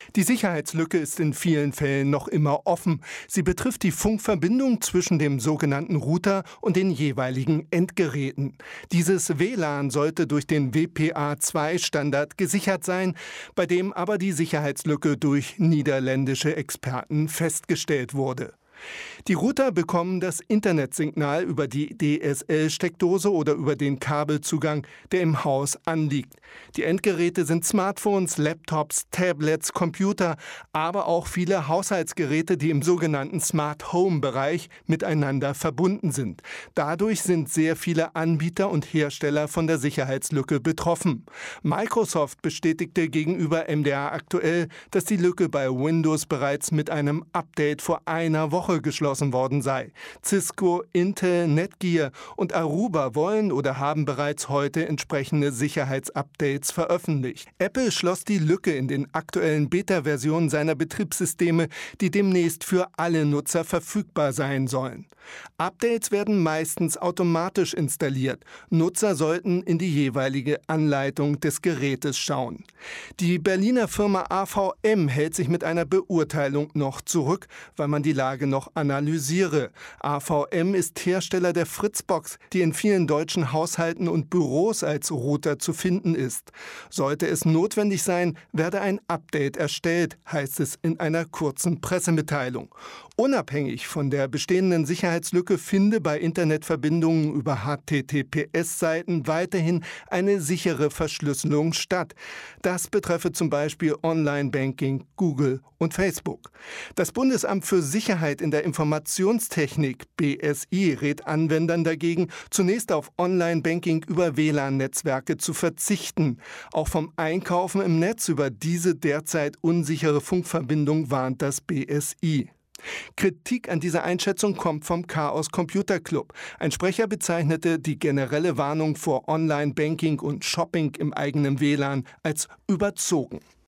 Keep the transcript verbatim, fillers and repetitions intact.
Die Sicherheitslücke ist in vielen Fällen noch immer offen. Sie betrifft die Funkverbindung zwischen dem sogenannten Router und den jeweiligen Endgeräten. Dieses W L A N sollte durch den W P A zwei Standard gesichert sein, bei dem aber die Sicherheitslücke durch niederländische Experten festgestellt wurde. Die Router bekommen das Internetsignal über die D S L-Steckdose oder über den Kabelzugang, der im Haus anliegt. Die Endgeräte sind Smartphones, Laptops, Tablets, Computer, aber auch viele Haushaltsgeräte, die im sogenannten Smart Home-Bereich miteinander verbunden sind. Dadurch sind sehr viele Anbieter und Hersteller von der Sicherheitslücke betroffen. Microsoft bestätigte gegenüber M D R aktuell, dass die Lücke bei Windows bereits mit einem Update vor einer Woche geschlossen worden sei. Cisco, Intel, Netgear und Aruba wollen oder haben bereits heute entsprechende Sicherheitsupdates veröffentlicht. Apple schloss die Lücke in den aktuellen Beta-Versionen seiner Betriebssysteme, die demnächst für alle Nutzer verfügbar sein sollen. Updates werden meistens automatisch installiert. Nutzer sollten in die jeweilige Anleitung des Gerätes schauen. Die Berliner Firma A V M hält sich mit einer Beurteilung noch zurück, weil man die Lage noch analysiere. A V M ist Hersteller der Fritzbox, die in vielen deutschen Haushalten und Büros als Router zu finden ist. Sollte es notwendig sein, werde ein Update erstellt, heißt es in einer kurzen Pressemitteilung. Unabhängig von der bestehenden Sicherheitslücke finde bei Internetverbindungen über H T T P S-Seiten weiterhin eine sichere Verschlüsselung statt. Das betreffe zum Beispiel Online-Banking, Google und Facebook. Das Bundesamt für Sicherheit in der Informationstechnik, B S I, rät Anwendern dagegen, zunächst auf Online-Banking über W L A N-Netzwerke zu verzichten. Auch vom Einkaufen im Netz über diese derzeit unsichere Funkverbindung warnt das B S I. Kritik an dieser Einschätzung kommt vom Chaos Computer Club. Ein Sprecher bezeichnete die generelle Warnung vor Online-Banking und Shopping im eigenen W L A N als überzogen.